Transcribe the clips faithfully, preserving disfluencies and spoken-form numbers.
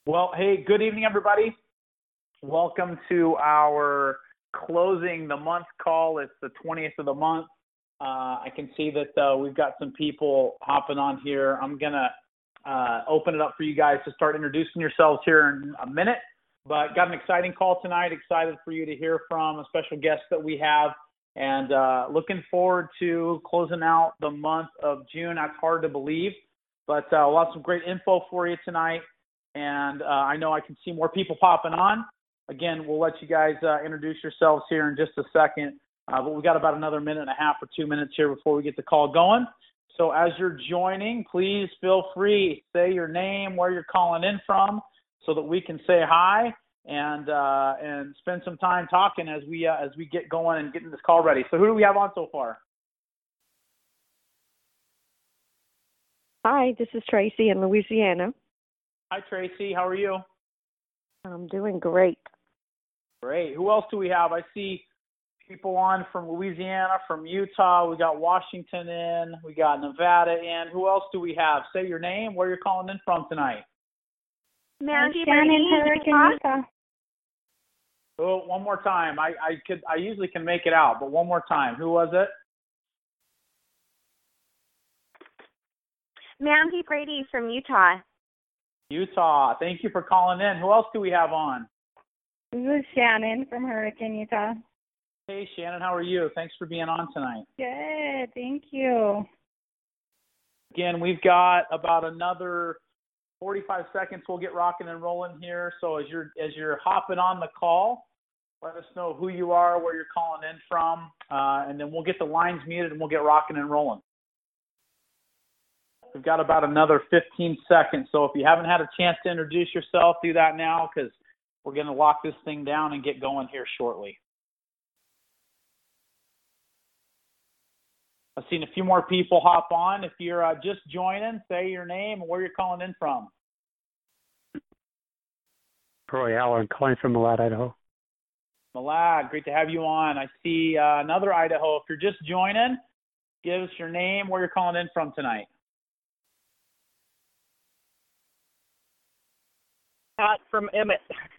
Well, hey, good evening, everybody. Welcome to our closing the month call. It's the twentieth of the month. Uh, I can see that uh, we've got some people hopping on here. I'm going to uh, open it up for you guys to start introducing yourselves here in a minute. But got an exciting call tonight. Excited for you to hear from a special guest that we have. And uh, looking forward to closing out the month of June. That's hard to believe. But uh, we'll have some great info for you tonight. And uh, I know I can see more people popping on. Again, we'll let you guys uh, introduce yourselves here in just a second. Uh, but we've got about another minute and a half or two minutes here before we get the call going. So as you're joining, please feel free, say your name, where you're calling in from, so that we can say hi and uh, and spend some time talking as we uh, as we get going and getting this call ready. So who do we have on so far? Hi, this is Tracy in Louisiana. Hi, Tracy. How are you? I'm doing great. Great. Who else do we have? I see people on from Louisiana, from Utah. We got Washington in. We got Nevada in. Who else do we have? Say your name, where you're calling in from tonight. Mandy Shannon, Hurricane, Utah. Oh, one more time. I, I could. I usually can make it out, but one more time. Who was it? Mandy Brady from Utah. Utah. Thank you for calling in. Who else do we have on? This is Shannon from Hurricane, Utah. Hey, Shannon. How are you? Thanks for being on tonight. Good, thank you. Again, we've got about another forty-five seconds. We'll get rocking and rolling here. So as you're as you're hopping on the call, let us know who you are, where you're calling in from, uh, and then we'll get the lines muted and we'll get rocking and rolling. We've got about another fifteen seconds. So if you haven't had a chance to introduce yourself, do that now, because we're going to lock this thing down and get going here shortly. I've seen a few more people hop on. If you're uh, just joining, say your name and where you're calling in from. Roy Allen, calling from Malad, Idaho. Malad, great to have you on. I see uh, another Idaho. If you're just joining, give us your name, where you're calling in from tonight. Pat from Emmett.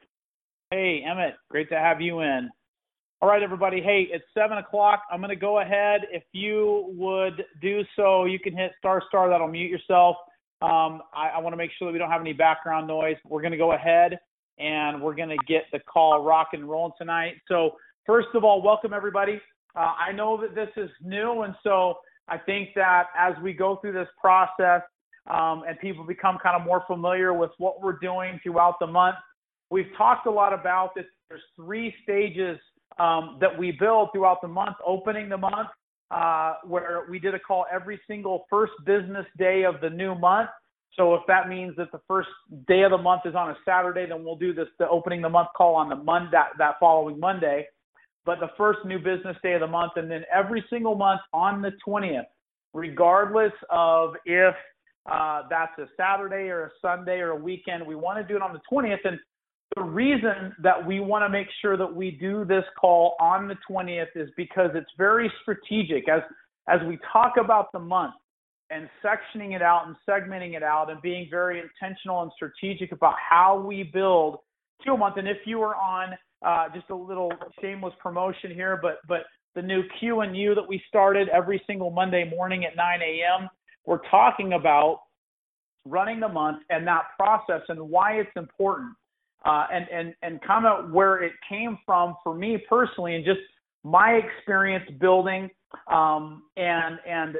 Hey, Emmett, great to have you in. All right, everybody. Hey, it's seven o'clock. I'm going to go ahead. If you would do so, you can hit star star. That'll mute yourself. Um, I, I want to make sure that we don't have any background noise. We're going to go ahead, and we're going to get the call rocking and rolling tonight. So first of all, welcome, everybody. Uh, I know that this is new, and so I think that as we go through this process um, and people become kind of more familiar with what we're doing throughout the month, we've talked a lot about this. There's three stages um, that we build throughout the month. Opening the month, uh, where we did a call every single first business day of the new month. So if that means that the first day of the month is on a Saturday, then we'll do this, the opening the month call on the Monday, that, that following Monday. But the first new business day of the month, and then every single month on the twentieth, regardless of if uh, that's a Saturday or a Sunday or a weekend, we want to do it on the twentieth. And the reason that we want to make sure that we do this call on the twentieth is because it's very strategic. As as we talk about the month and sectioning it out and segmenting it out and being very intentional and strategic about how we build to a month. And if you are on uh, just a little shameless promotion here, but but the new Q and U that we started every single Monday morning at nine a.m., we're talking about running the month and that process and why it's important. Uh, and, and, and kind of where it came from for me personally and just my experience building um, and, and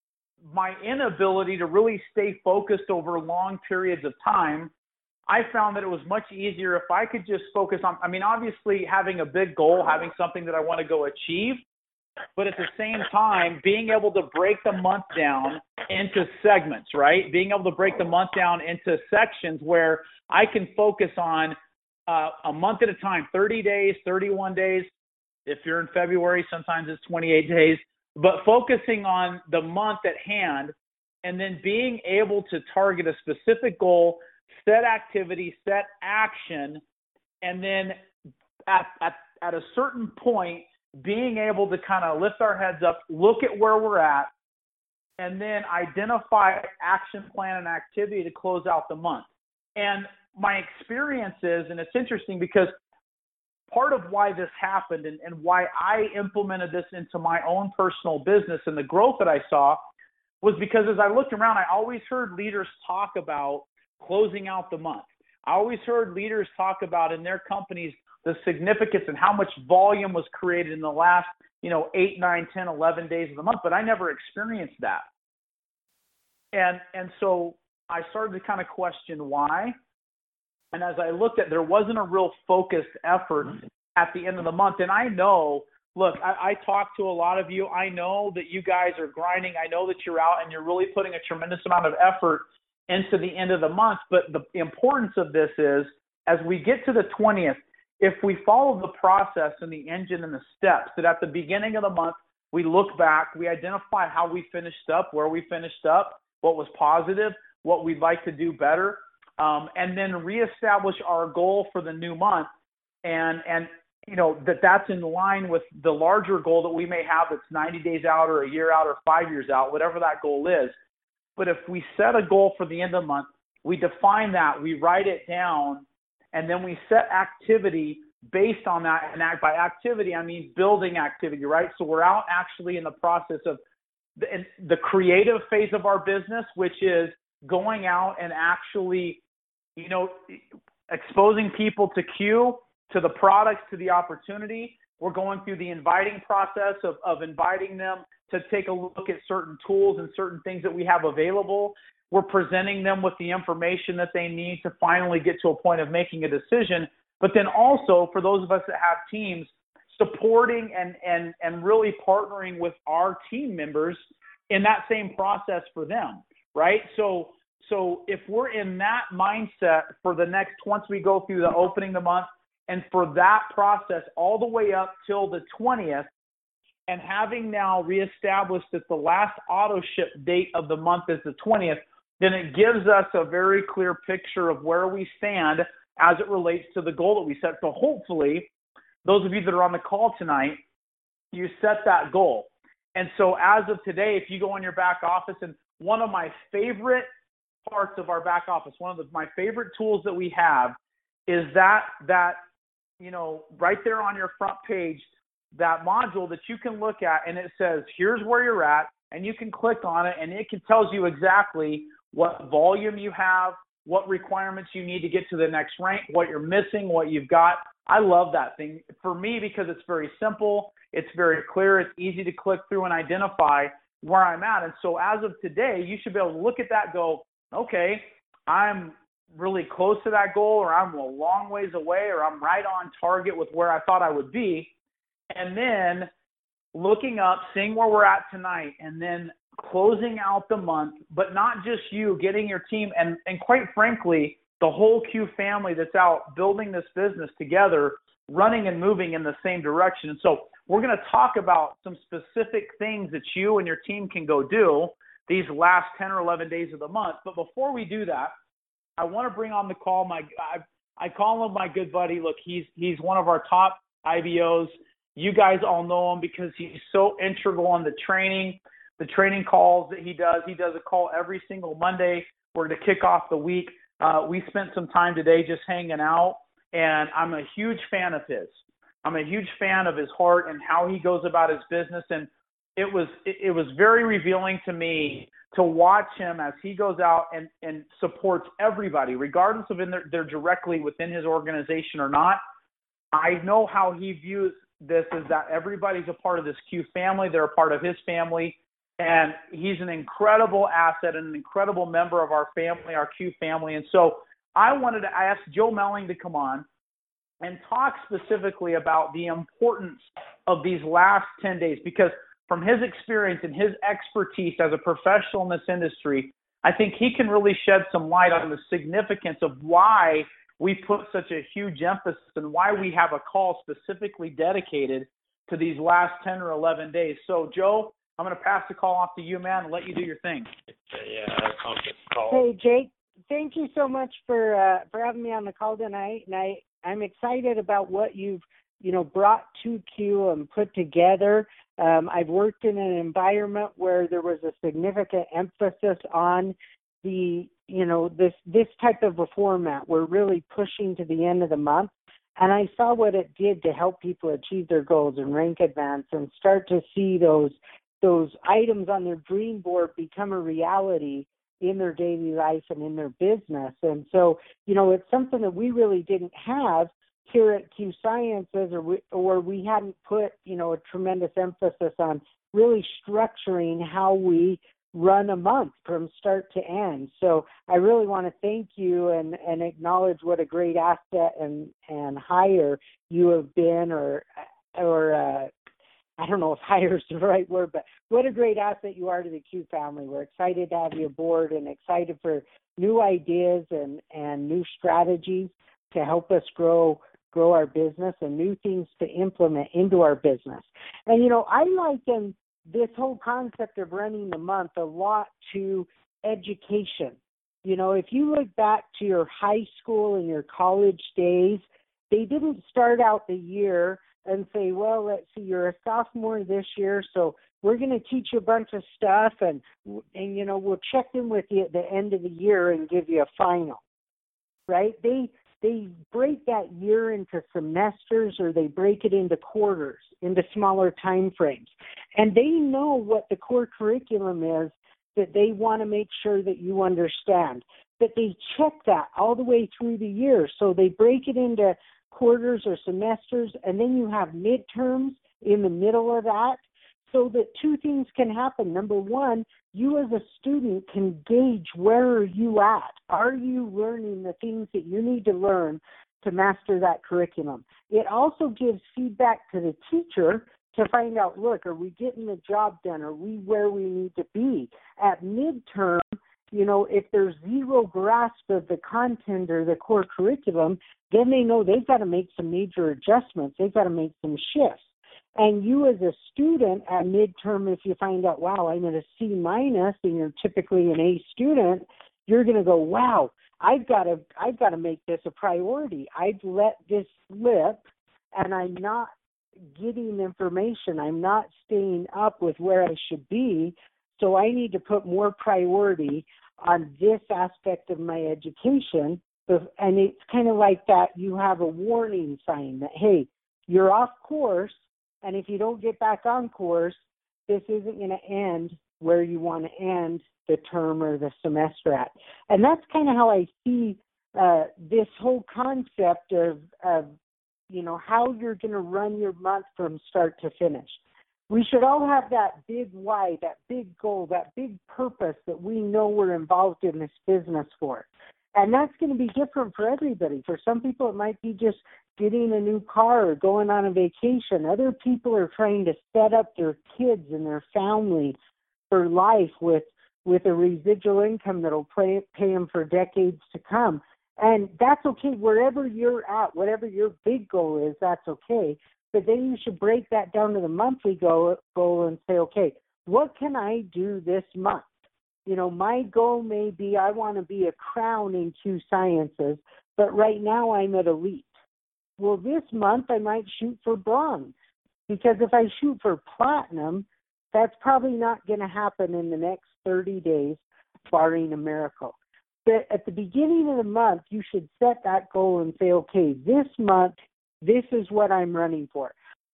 my inability to really stay focused over long periods of time, I found that it was much easier if I could just focus on, I mean, obviously having a big goal, having something that I want to go achieve, but at the same time, being able to break the month down into segments, right? Being able to break the month down into sections where I can focus on uh, a month at a time, thirty days, thirty-one days. If you're in February, sometimes it's twenty-eight days, but focusing on the month at hand and then being able to target a specific goal, set activity, set action, and then at, at, at a certain point, being able to kind of lift our heads up, look at where we're at, and then identify action plan and activity to close out the month. And my experience is, and it's interesting because part of why this happened and, and why I implemented this into my own personal business and the growth that I saw was because as I looked around, I always heard leaders talk about closing out the month. I always heard leaders talk about in their companies the significance and how much volume was created in the last, you know, eight, nine, ten, eleven days of the month, but I never experienced that. And and so I started to kind of question why. And as I looked at, there wasn't a real focused effort at the end of the month. And I know, look, I, I talk to a lot of you. I know that you guys are grinding. I know that you're out and you're really putting a tremendous amount of effort into the end of the month. But the importance of this is, as we get to the twentieth, if we follow the process and the engine and the steps, that at the beginning of the month, we look back, we identify how we finished up, where we finished up, what was positive, what we'd like to do better, um, and then reestablish our goal for the new month. And, and you know, that that's in line with the larger goal that we may have that's ninety days out or a year out or five years out, whatever that goal is. But if we set a goal for the end of the month, we define that, we write it down, and then we set activity based on that. And act, by activity, I mean building activity, right? So we're out actually in the process of the, the creative phase of our business, which is going out and actually, you know, exposing people to Q, to the products, to the opportunity. We're going through the inviting process of, of inviting them to take a look at certain tools and certain things that we have available. We're presenting them with the information that they need to finally get to a point of making a decision. But then also, for those of us that have teams, supporting and, and, and really partnering with our team members in that same process for them, right? So, so if we're in that mindset for the next, once we go through the opening of the month, and for that process all the way up till the twentieth, and having now reestablished that the last auto ship date of the month is the twentieth, then it gives us a very clear picture of where we stand as it relates to the goal that we set. So hopefully, those of you that are on the call tonight, you set that goal. And so as of today, if you go in your back office, and one of my favorite parts of our back office, one of the, my favorite tools that we have is that, that, you know, right there on your front page, that module that you can look at, and it says, here's where you're at, and you can click on it, and it can tells you exactly what volume you have, what requirements you need to get to the next rank, what you're missing, what you've got. I love that thing for me because it's very simple, it's very clear, it's easy to click through and identify where I'm at. And so as of today, you should be able to look at that and go, okay, I'm really close to that goal, or I'm a long ways away, or I'm right on target with where I thought I would be. And then looking up, seeing where we're at tonight, and then closing out the month, but not just you, getting your team, and, and quite frankly, the whole Q family that's out building this business together, running and moving in the same direction. And so we're going to talk about some specific things that you and your team can go do these last ten or eleven days of the month. But before we do that, I want to bring on the call my I, I call him my good buddy. Look, he's he's one of our top I B Os. You guys all know him because he's so integral in the training, the training calls that he does. He does a call every single Monday. We're going to kick off the week. Uh, we spent some time today just hanging out, and I'm a huge fan of his. I'm a huge fan of his heart and how he goes about his business. And it was it, it was very revealing to me to watch him as he goes out and, and supports everybody, regardless of if they're, they're directly within his organization or not. I know how he views this is that everybody's a part of this Q family. They're a part of his family. And he's an incredible asset and an incredible member of our family, our Q family. And so I wanted to ask Joe Melling to come on and talk specifically about the importance of these last ten days, because from his experience and his expertise as a professional in this industry, I think he can really shed some light on the significance of why we put such a huge emphasis and why we have a call specifically dedicated to these last ten or eleven days. So, Joe, I'm going to pass the call off to you, man, and let you do your thing. Yeah, conference call. Hey, Jake, thank you so much for uh, for having me on the call tonight. And I, I'm excited about what you've, you know, brought to Q and put together. Um, I've worked in an environment where there was a significant emphasis on the, you know, this, this type of a format. We're really pushing to the end of the month. And I saw what it did to help people achieve their goals and rank advance and start to see those, those items on their dream board become a reality in their daily life and in their business. And so, you know, it's something that we really didn't have here at Q Sciences, or we, or we hadn't put, you know, a tremendous emphasis on really structuring how we run a month from start to end. So I really want to thank you and, and acknowledge what a great asset and, and hire you have been, or, or uh, I don't know if hire is the right word, but what a great asset you are to the Q family. We're excited to have you aboard and excited for new ideas and, and new strategies to help us grow grow our business and new things to implement into our business. And, you know, I liken this whole concept of running the month a lot to education. You know, if you look back to your high school and your college days, they didn't start out the year and say, well, let's see, you're a sophomore this year, so we're going to teach you a bunch of stuff, and, and, you know, we'll check in with you at the end of the year and give you a final, right? They They break that year into semesters, or they break it into quarters, into smaller time frames. And they know what the core curriculum is that they want to make sure that you understand. But they check that all the way through the year. So they break it into quarters or semesters, and then you have midterms in the middle of that, so that two things can happen. Number one, you as a student can gauge where are you at. Are you learning the things that you need to learn to master that curriculum? It also gives feedback to the teacher to find out, look, are we getting the job done? Are we where we need to be? At midterm, you know, if there's zero grasp of the content or the core curriculum, then they know they've got to make some major adjustments. They've got to make some shifts. And you as a student at midterm, if you find out, wow, I'm at a C minus and you're typically an A student, you're going to go, wow, I've got to, I've got to make this a priority. I've let this slip and I'm not getting information. I'm not staying up with where I should be. So I need to put more priority on this aspect of my education. And it's kind of like that. You have a warning sign that, hey, you're off course. And if you don't get back on course, this isn't going to end where you want to end the term or the semester at. And that's kind of how I see uh, this whole concept of, of, you know, how you're going to run your month from start to finish. We should all have that big why, that big goal, that big purpose that we know we're involved in this business for. And that's going to be different for everybody. For some people, it might be just getting a new car or going on a vacation. Other people are trying to set up their kids and their family for life with, with a residual income that'll pay, pay them for decades to come. And that's okay. Wherever you're at, whatever your big goal is, that's okay. But then you should break that down to the monthly goal, goal and say, okay, what can I do this month? You know, my goal may be I want to be a crown in Q Sciences, but right now I'm at elite. Well, this month I might shoot for bronze, because if I shoot for platinum, that's probably not going to happen in the next thirty days, barring a miracle. But at the beginning of the month, you should set that goal and say, okay, this month, this is what I'm running for.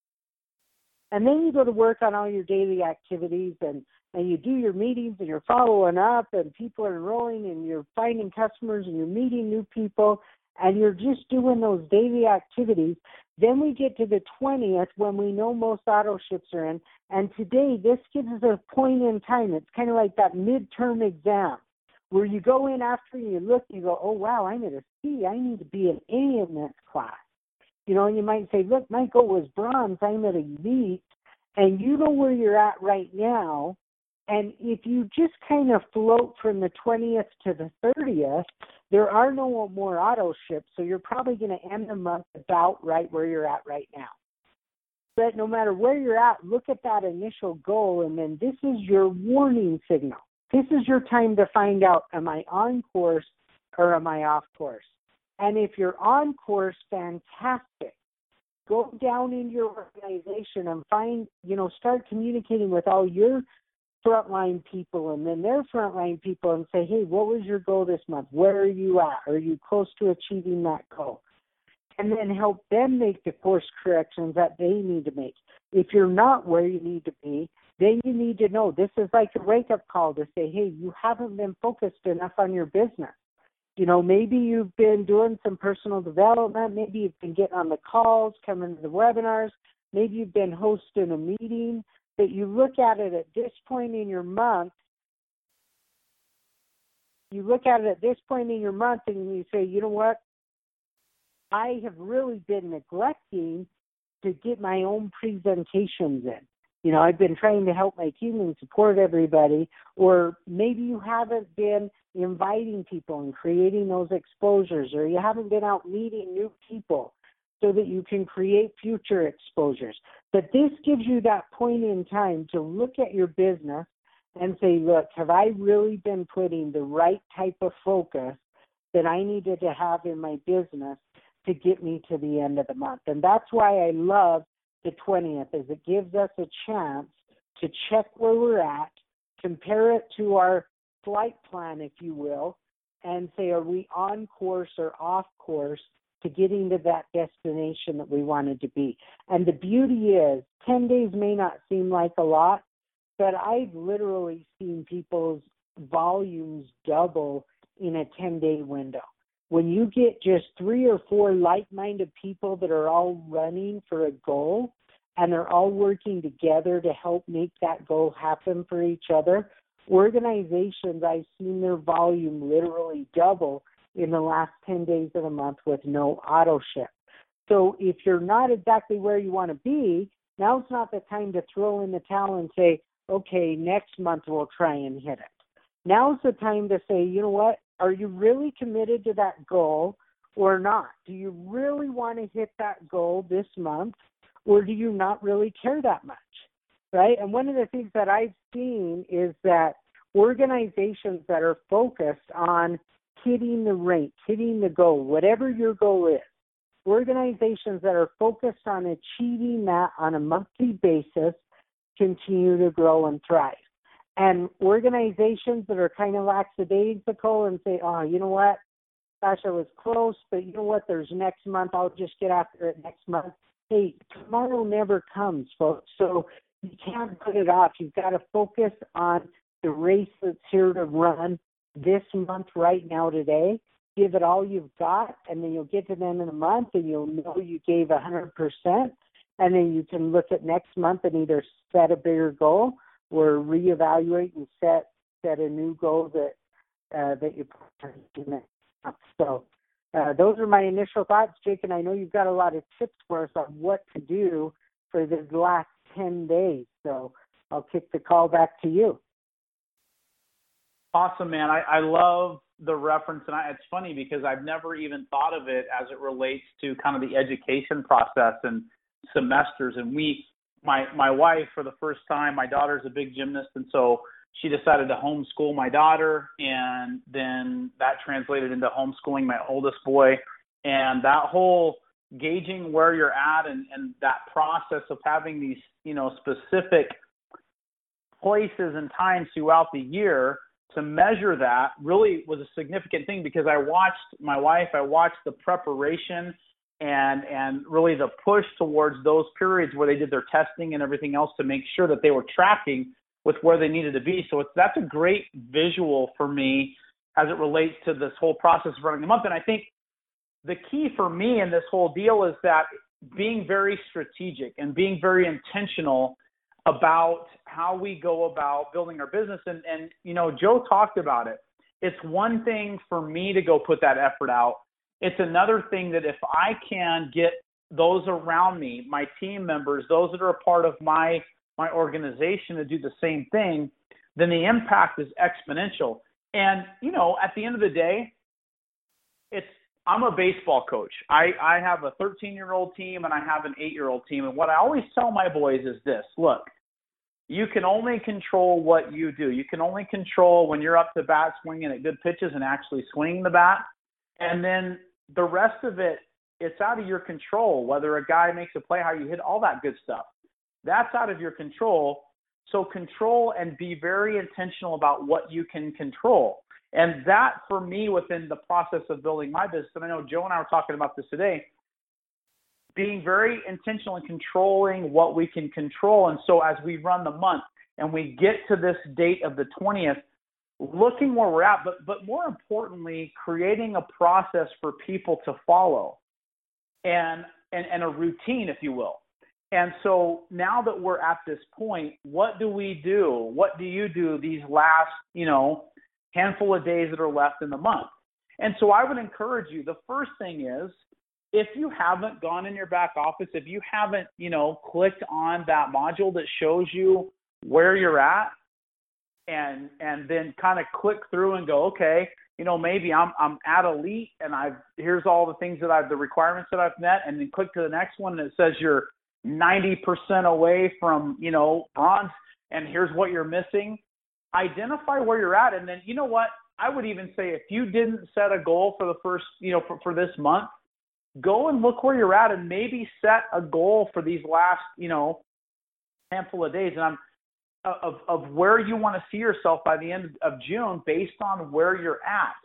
And then you go to work on all your daily activities, and, and you do your meetings, and you're following up, and people are enrolling, and you're finding customers, and you're meeting new people, and you're just doing those daily activities. Then we get to the twentieth when we know most auto ships are in. And today, this gives us a point in time. It's kind of like that midterm exam where you go in after and you look, you go, oh, wow, I'm at a C. I need to be an A in this class. You know, and you might say, look, my goal was bronze. I'm at elite. And you know where you're at right now. And if you just kind of float from the twentieth to the thirtieth, there are no more auto ships, so you're probably going to end the month about right where you're at right now. But no matter where you're at, look at that initial goal, and then this is your warning signal. This is your time to find out, am I on course or am I off course? And if you're on course, fantastic. Go down in your organization and find, you know, start communicating with all your frontline people and then their frontline people and say, hey, what was your goal this month? Where are you at? Are you close to achieving that goal? And then help them make the course corrections that they need to make. If you're not where you need to be, then you need to know this is like a wake-up call to say, hey, you haven't been focused enough on your business. You know, maybe you've been doing some personal development. Maybe you've been getting on the calls, coming to the webinars. Maybe you've been hosting a meeting. But you look at it at this point in your month, you look at it at this point in your month and you say, you know what? I have really been neglecting to get my own presentations in. You know, I've been trying to help my team and support everybody, or maybe you haven't been inviting people and creating those exposures, or you haven't been out meeting new people so that you can create future exposures. But this gives you that point in time to look at your business and say, look, have I really been putting the right type of focus that I needed to have in my business to get me to the end of the month? And that's why I love the twentieth, is it gives us a chance to check where we're at, compare it to our flight plan, if you will, and say, are we on course or off course to getting to that destination that we wanted to be? And the beauty is, ten days may not seem like a lot, but I've literally seen people's volumes double in a ten-day window. When you get just three or four like-minded people that are all running for a goal and they're all working together to help make that goal happen for each other, organizations, I've seen their volume literally double in the last ten days of the month with no auto ship. So if you're not exactly where you want to be, now's not the time to throw in the towel and say, okay, next month we'll try and hit it. Now's the time to say, you know what, are you really committed to that goal or not? Do you really want to hit that goal this month, or do you not really care that much, right? And one of the things that I've seen is that organizations that are focused on hitting the rate, hitting the goal, whatever your goal is, organizations that are focused on achieving that on a monthly basis continue to grow and thrive. And organizations that are kind of lackadaisical and say, oh, you know what, gosh, I was close, but you know what, there's next month, I'll just get after it next month. Hey, tomorrow never comes, folks. So you can't put it off. You've got to focus on the race that's here to run this month right now today. Give it all you've got, and then you'll get to the end of the month and you'll know you gave one hundred percent. And then you can look at next month and either set a bigger goal or reevaluate and set set a new goal that uh, that you put in next month. So uh, those are my initial thoughts, Jake, and I know you've got a lot of tips for us on what to do for the last ten days. So I'll kick the call back to you. Awesome, man. I, I love the reference, and I, it's funny because I've never even thought of it as it relates to kind of the education process and semesters. And we, my my wife, for the first time, my daughter's a big gymnast, and so she decided to homeschool my daughter, and then that translated into homeschooling my oldest boy. And that whole gauging where you're at and, and that process of having these, you know, specific places and times throughout the year to measure that really was a significant thing, because I watched my wife, I watched the preparation and and really the push towards those periods where they did their testing and everything else to make sure that they were tracking with where they needed to be. So it's, that's a great visual for me as it relates to this whole process of running the month. And I think the key for me in this whole deal is that being very strategic and being very intentional about how we go about building our business. And, and, you know, Joe talked about it. It's one thing for me to go put that effort out. It's another thing that if I can get those around me, my team members, those that are a part of my my organization to do the same thing, then the impact is exponential. And, you know, at the end of the day, it's, I'm a baseball coach. I, I have a thirteen-year-old team and I have an eight-year-old team. And what I always tell my boys is this: look, you can only control what you do. You can only control when you're up to bat swinging at good pitches and actually swinging the bat. And then the rest of it, it's out of your control, whether a guy makes a play, how you hit, all that good stuff. That's out of your control. So control and be very intentional about what you can control. And that, for me, within the process of building my business, and I know Joe and I were talking about this today, being very intentional in controlling what we can control. And so as we run the month and we get to this date of the twentieth, looking where we're at, but but more importantly, creating a process for people to follow and, and, and a routine, if you will. And so now that we're at this point, what do we do? What do you do these last, you know, handful of days that are left in the month? And so I would encourage you, the first thing is, if you haven't gone in your back office, if you haven't, you know, clicked on that module that shows you where you're at, and and then kind of click through and go, okay, you know, maybe I'm I'm at elite and I've here's all the things that I've the requirements that I've met, and then click to the next one and it says you're ninety percent away from, you know, bronze, and here's what you're missing. Identify where you're at, and then, you know what, I would even say if you didn't set a goal for the first, you know, for, for this month, go and look where you're at and maybe set a goal for these last, you know, handful of days. And I'm of of where you want to see yourself by the end of June based on where you're at.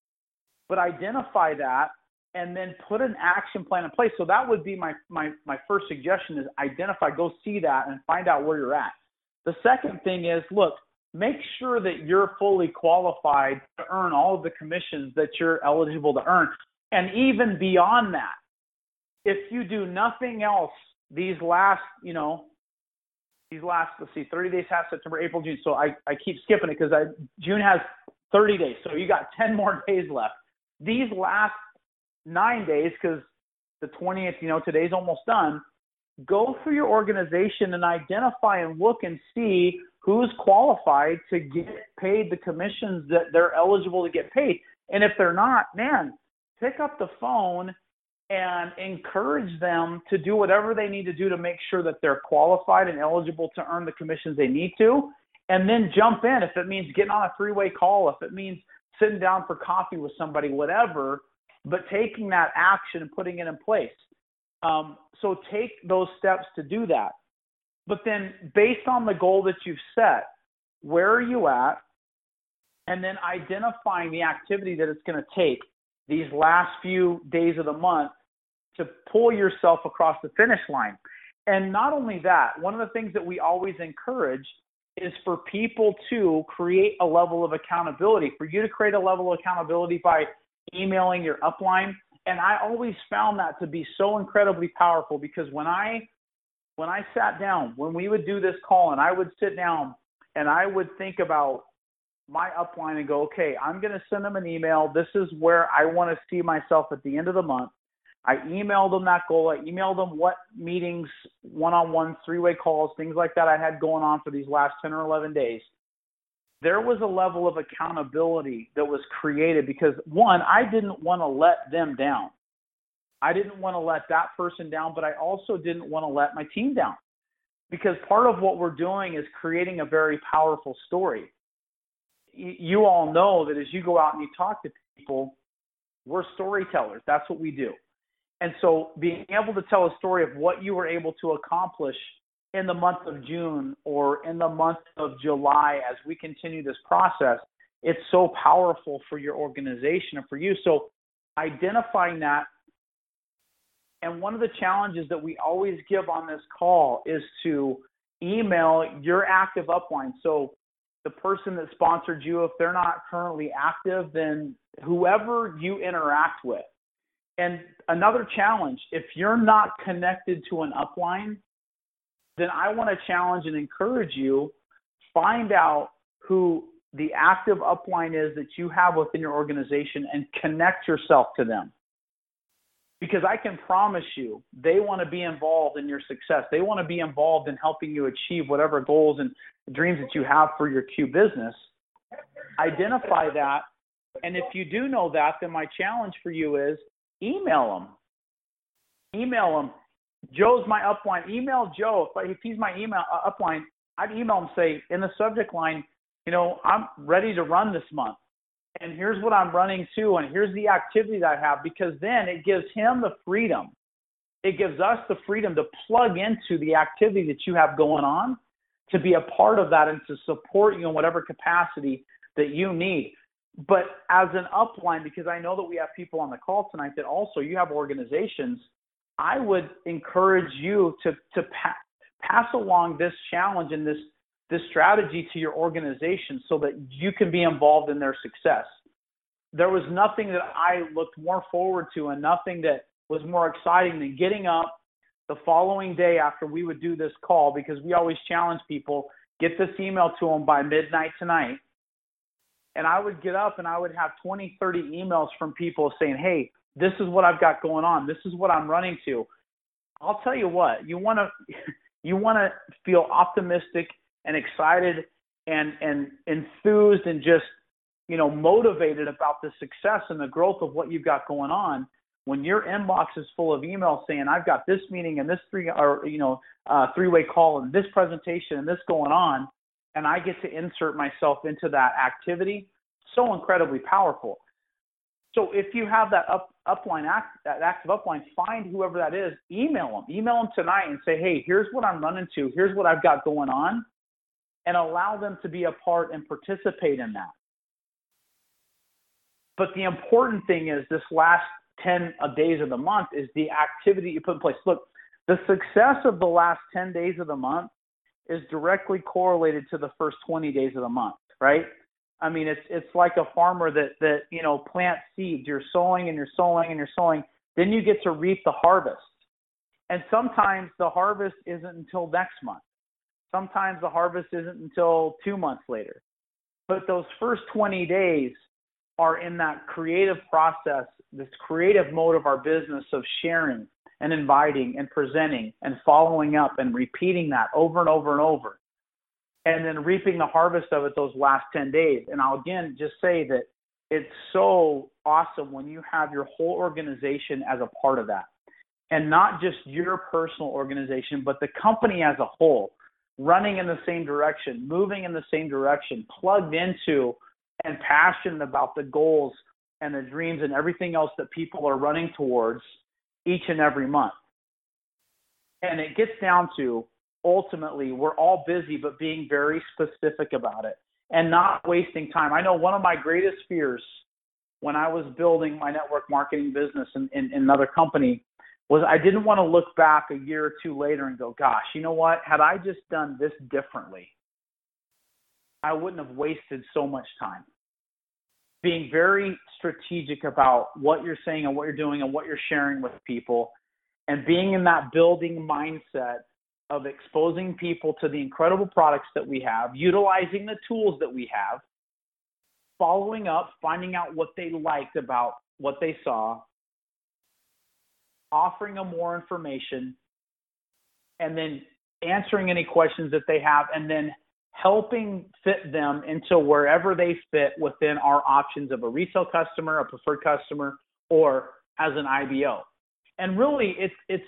But identify that and then put an action plan in place. So that would be my my my first suggestion is identify, go see that and find out where you're at. The second thing is, look, make sure that you're fully qualified to earn all of the commissions that you're eligible to earn. And even beyond that, if you do nothing else these last, you know, these last, let's see, thirty days, half September, April, June. So I, I keep skipping it because I June has thirty days. So you got ten more days left. These last nine days, because the twentieth, you know, today's almost done, go through your organization and identify and look and see who's qualified to get paid the commissions that they're eligible to get paid. And if they're not, man, pick up the phone and encourage them to do whatever they need to do to make sure that they're qualified and eligible to earn the commissions they need to, and then jump in. If it means getting on a three-way call, if it means sitting down for coffee with somebody, whatever, but taking that action and putting it in place. Um, so take those steps to do that. But then based on the goal that you've set, where are you at? And then identifying the activity that it's going to take these last few days of the month to pull yourself across the finish line. And not only that, one of the things that we always encourage is for people to create a level of accountability, for you to create a level of accountability by emailing your upline. And I always found that to be so incredibly powerful, because when I when I sat down, when we would do this call and I would sit down and I would think about my upline and go, okay, I'm going to send them an email. This is where I want to see myself at the end of the month. I emailed them that goal. I emailed them what meetings, one-on-ones, three-way calls, things like that I had going on for these last ten or eleven days. There was a level of accountability that was created because, one, I didn't want to let them down. I didn't want to let that person down, but I also didn't want to let my team down, because part of what we're doing is creating a very powerful story. You all know that as you go out and you talk to people, we're storytellers. That's what we do. And so being able to tell a story of what you were able to accomplish in the month of June or in the month of July as we continue this process, it's so powerful for your organization and for you. So identifying that. And one of the challenges that we always give on this call is to email your active upline. So the person that sponsored you, if they're not currently active, then whoever you interact with. And another challenge, if you're not connected to an upline, then I want to challenge and encourage you, find out who the active upline is that you have within your organization and connect yourself to them. Because I can promise you, they want to be involved in your success. They want to be involved in helping you achieve whatever goals and dreams that you have for your Q business. Identify that. And if you do know that, then my challenge for you is email them. Email them. Joe's my upline. Email Joe. If, if he's my email uh, upline, I'd email him, say in the subject line, you know, I'm ready to run this month. And here's what I'm running to, and here's the activity that I have, because then it gives him the freedom. It gives us the freedom to plug into the activity that you have going on to be a part of that and to support you in whatever capacity that you need. But as an upline, because I know that we have people on the call tonight that also you have organizations, I would encourage you to to pa- pass along this challenge and this this strategy to your organization so that you can be involved in their success. There was nothing that I looked more forward to and nothing that was more exciting than getting up the following day after we would do this call, because we always challenge people, get this email to them by midnight tonight. And I would get up and I would have twenty, thirty emails from people saying, hey, this is what I've got going on. This is what I'm running to. I'll tell you what, you want to you want to feel optimistic and excited and and enthused and just, you know, motivated about the success and the growth of what you've got going on. When your inbox is full of emails saying, I've got this meeting and this three or, you know, uh, three-way call and this presentation and this going on, and I get to insert myself into that activity, so incredibly powerful. So if you have that up, upline, act, that active upline, find whoever that is, email them. Email them tonight and say, hey, here's what I'm running to. Here's what I've got going on, and allow them to be a part and participate in that. But the important thing is this last ten days of the month is the activity you put in place. Look, the success of the last ten days of the month is directly correlated to the first twenty days of the month, right? I mean, it's it's like a farmer that, that you know, plants seeds. You're sowing and you're sowing and you're sowing. Then you get to reap the harvest. And sometimes the harvest isn't until next month. Sometimes the harvest isn't until two months later. But those first twenty days are in that creative process, this creative mode of our business of sharing and inviting and presenting and following up and repeating that over and over and over, and then reaping the harvest of it those last ten days. And I'll again just say that it's so awesome when you have your whole organization as a part of that, and not just your personal organization, but the company as a whole, running in the same direction, moving in the same direction, plugged into and passionate about the goals and the dreams and everything else that people are running towards each and every month. And it gets down to, ultimately, we're all busy, but being very specific about it and not wasting time. I know one of my greatest fears when I was building my network marketing business in, in, in another company was I didn't want to look back a year or two later and go, gosh, you know what? Had I just done this differently, I wouldn't have wasted so much time. Being very strategic about what you're saying and what you're doing and what you're sharing with people, and being in that building mindset of exposing people to the incredible products that we have, utilizing the tools that we have, following up, finding out what they liked about what they saw, offering them more information, and then answering any questions that they have, and then helping fit them into wherever they fit within our options of a retail customer, a preferred customer, or as an I B O. And really, it's it's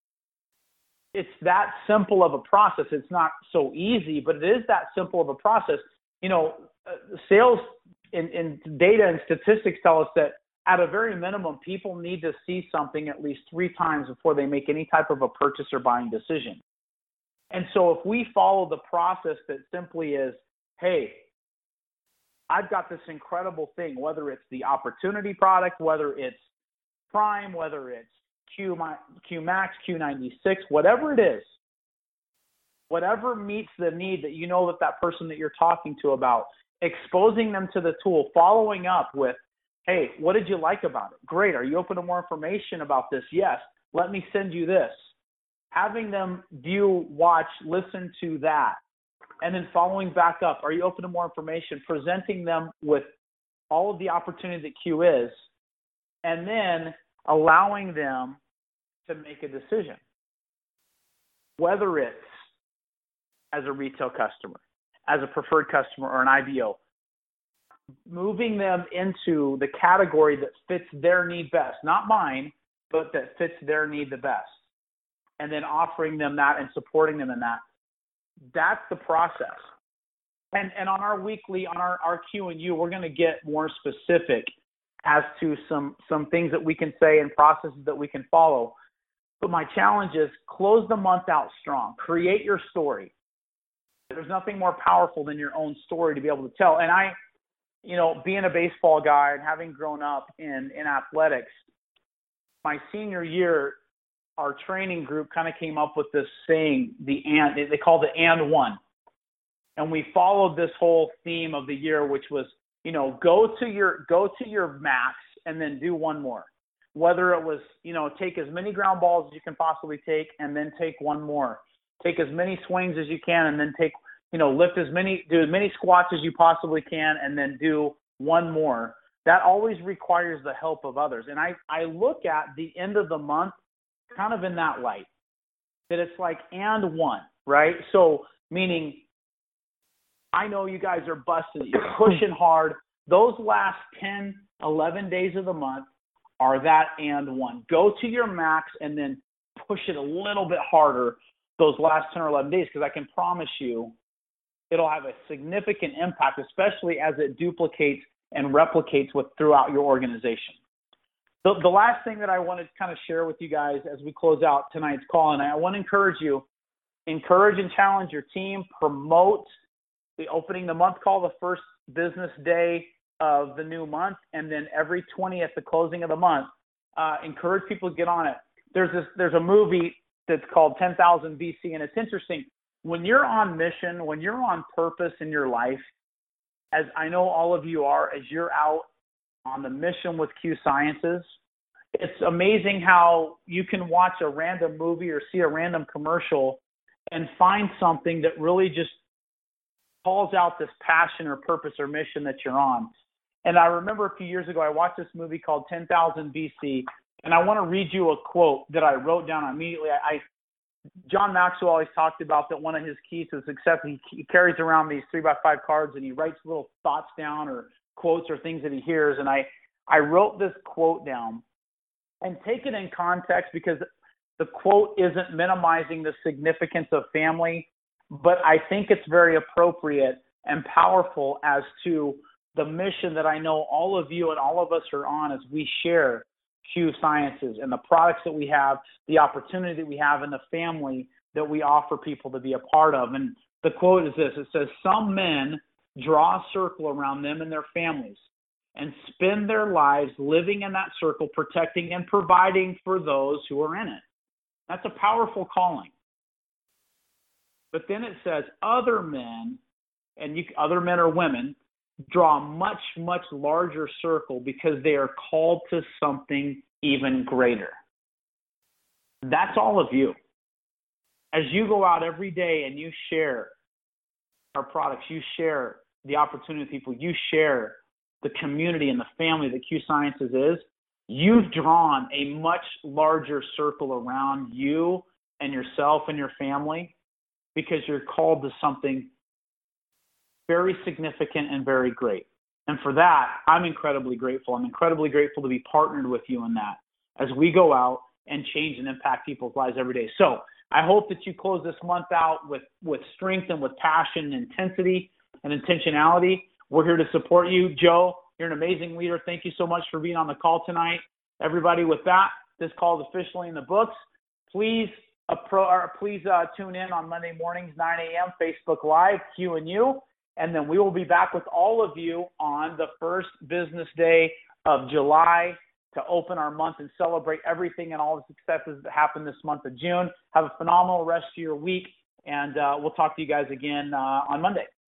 it's that simple of a process. It's not so easy, but it is that simple of a process. You know, uh, sales in, in data and statistics tell us that at a very minimum, people need to see something at least three times before they make any type of a purchase or buying decision. And so if we follow the process that simply is, hey, I've got this incredible thing, whether it's the opportunity product, whether it's Prime, whether it's Q, Q Max, Q ninety-six, whatever it is, whatever meets the need that you know that that person that you're talking to about, exposing them to the tool, following up with, hey, what did you like about it? Great. Are you open to more information about this? Yes. Let me send you this. Having them view, watch, listen to that, and then following back up. Are you open to more information? Presenting them with all of the opportunity that Q is, and then allowing them to make a decision, whether it's as a retail customer, as a preferred customer, or an I B O, moving them into the category that fits their need best, not mine, but that fits their need the best, and then offering them that and supporting them in that. That's the process. And and on our weekly, on our, our Q and U, we're going to get more specific as to some some things that we can say and processes that we can follow. But my challenge is close the month out strong. Create your story. There's nothing more powerful than your own story to be able to tell. And I, you know, being a baseball guy and having grown up in, in athletics, my senior year, our training group kind of came up with this saying, the and, they called it and one. And we followed this whole theme of the year, which was, you know, go to your, go to your max and then do one more. Whether it was, you know, take as many ground balls as you can possibly take and then take one more. Take as many swings as you can and then take, you know, lift as many, do as many squats as you possibly can and then do one more. That always requires the help of others. And I, I look at the end of the month kind of in that light, that it's like and one, right? So meaning I know you guys are busted, you're pushing hard. Those last ten, eleven days of the month are that and one. Go to your max and then push it a little bit harder those last ten or eleven days, because I can promise you it'll have a significant impact, especially as it duplicates and replicates with throughout your organization. The, the last thing that I want to kind of share with you guys as we close out tonight's call, and I want to encourage you, encourage and challenge your team, promote the opening the month call the first business day of the new month, and then every twentieth, the closing of the month. Uh, encourage people to get on it. There's this, there's a movie that's called ten thousand B C, and it's interesting. When you're on mission, when you're on purpose in your life, as I know all of you are, as you're out on the mission with Q Sciences, it's amazing how you can watch a random movie or see a random commercial and find something that really just calls out this passion or purpose or mission that you're on. And I remember a few years ago, I watched this movie called ten thousand B C, and I want to read you a quote that I wrote down immediately. I, I John Maxwell always talked about that one of his keys to success, he, he carries around these three by five cards and he writes little thoughts down or quotes or things that he hears. And I, I wrote this quote down, and take it in context, because the quote isn't minimizing the significance of family, but I think it's very appropriate and powerful as to the mission that I know all of you and all of us are on as we share Q Sciences and the products that we have, the opportunity that we have, and the family that we offer people to be a part of. And the quote is this. It says, "Some men draw a circle around them and their families and spend their lives living in that circle, protecting and providing for those who are in it." That's a powerful calling. But then it says other men, and you, other men or women, draw a much, much larger circle because they are called to something even greater. That's all of you. As you go out every day and you share our products, you share the opportunity with people, you share the community and the family that Q Sciences is, you've drawn a much larger circle around you and yourself and your family because you're called to something very significant and very great. And for that, I'm incredibly grateful. I'm incredibly grateful to be partnered with you in that as we go out and change and impact people's lives every day. So I hope that you close this month out with, with strength and with passion and intensity and intentionality. We're here to support you. Joe, you're an amazing leader. Thank you so much for being on the call tonight. Everybody, with that, this call is officially in the books. Please, uh, pro, or please uh, tune in on Monday mornings, nine a.m., Facebook Live, Q and U. And then we will be back with all of you on the first business day of July to open our month and celebrate everything and all the successes that happened this month of June. Have a phenomenal rest of your week, and uh, we'll talk to you guys again uh, on Monday.